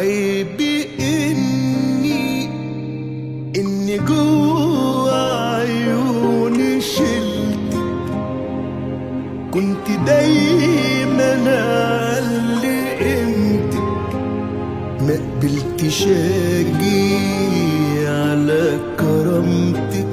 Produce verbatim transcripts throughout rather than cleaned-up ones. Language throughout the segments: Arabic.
عيبي اني اني جوا عيوني شلت، كنت دايما اعلي قيمتك، ما قبلتش اجي على كرامتك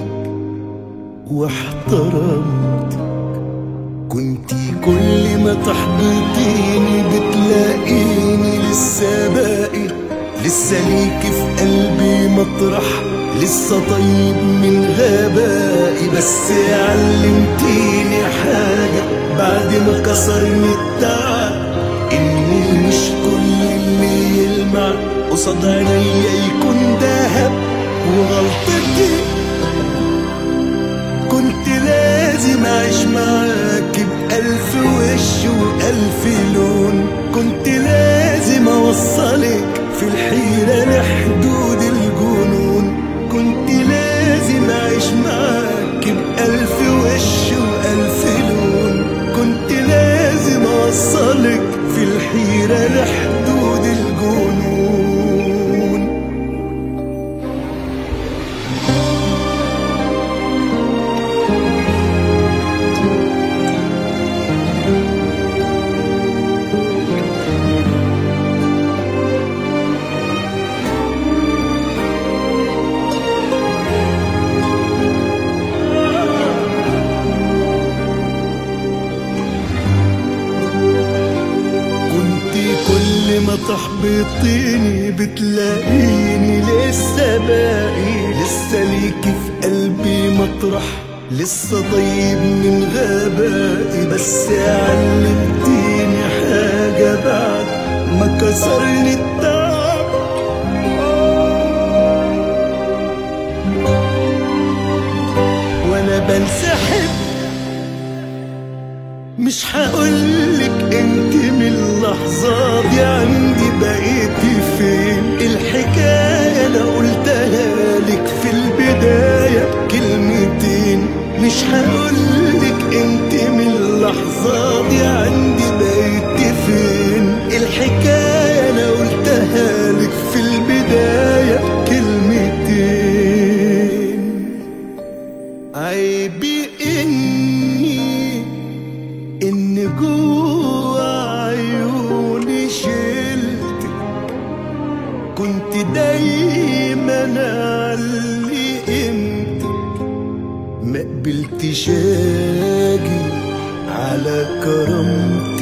واحترمتك. كنتي كل ما تحبطيني بتلاقيني لسه باقي، لسه ليكي في قلبي مطرح، لسه طيب من غبائي. بس علمتيني حاجة بعد ما كسرني التعب، إني مش كل اللي يلمع قصاد عينيا يكون دهب. وغلطتي كنت لازم أعيش معاكي بألف وش وألف لون، كنت لازم أوصلك في الحيرة لحدود الجنون، كنت لازم أعيش معاكي بألف وش وألف لون، كنت لازم أوصلك في الحيرة لحدود الجنون. كل ما تحبطيني بتلاقيني لسه باقي، لسه ليكي في قلبي مطرح، لسه طيب من غبائي. بس علمتيني حاجة بعد ما كسرني التعب، وانا بنسحب مش هقولك انت من اللحظة دي عندي بقيتي فين. الحكاية انا قلتها لك في البداية كلمتين، مش هقولك انت من اللحظة دي عندي بقيتي فين. الحكاية انا قلتها لك في البداية كلمتين. عيبي اني إن جوا عيوني شلتك، كنت دايما أعلي قيمتك، ما قبلتش أجي على كرامتك